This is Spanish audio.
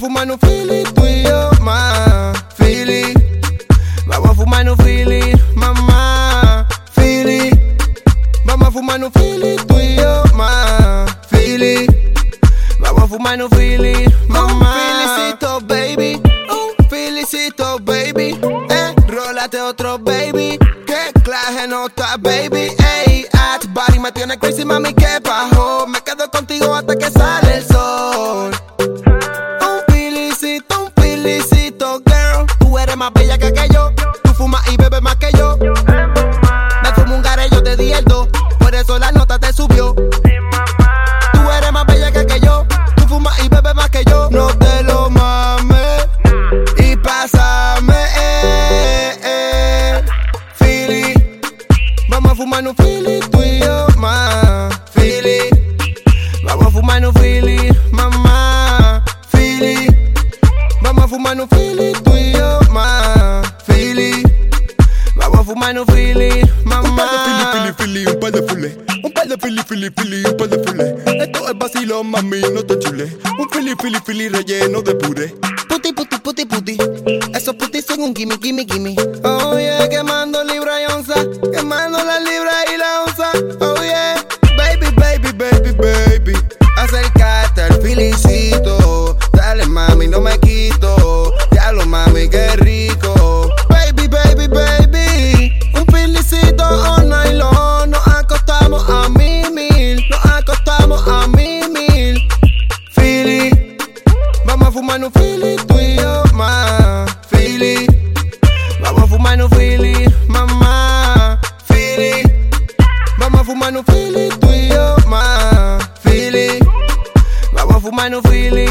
fumar un Philly, tú y yo, más Philly. Vamos a fumar un Philly, mamá, Philly. Vamos a fumar un Philly, tú y yo, más Philly. Vamos a fumar un Philly, mamá. Felicito, baby. Felicito, baby. Rólate otro, baby. Que clase nota, baby. Ey, tu body me tiene crazy, mami, ¿qué bajó? Me quedo contigo hasta que sale el sol. Un felicito, girl. Tú eres más bella que yo. Tú fumas y bebes más que yo. Me fumo un garello, te di el do. Por eso la nota te subió. Tú eres más bella que yo. Tú fumas y bebes más que yo. No te lo mames y pásame, Philly. Vamos a fumar un Philly, tú y yo, más Philly. Vamos a fumar un Philly, mamá, Philly. Vamos a fumar un Philly, tú y yo, más Philly. Vamos a fumar un Philly, mamá. Un par de Philly, un par de Philly. Un par de Philly, un par de Philly. Esto es vacilón, mami, no te chule. Un Philly relleno de puré. Puti. Esos putis son un gimme. Oh yeah, quemando libra y onza. Quemando la libra y la onza. Oh yeah. Baby. Acércate al Phillycito. Dale, mami, no me quito. Diablo, mami, qué rico. Baby. Un Phillycito all night long. Nos acostamos a mil. Philly. Vamos a fumar un Philly, tú y yo, más Philly. Vamos a fumar un Philly, mamá, Philly. Vamos a fumar un Philly, tú y yo, más Philly. Vamos a fumar un Philly.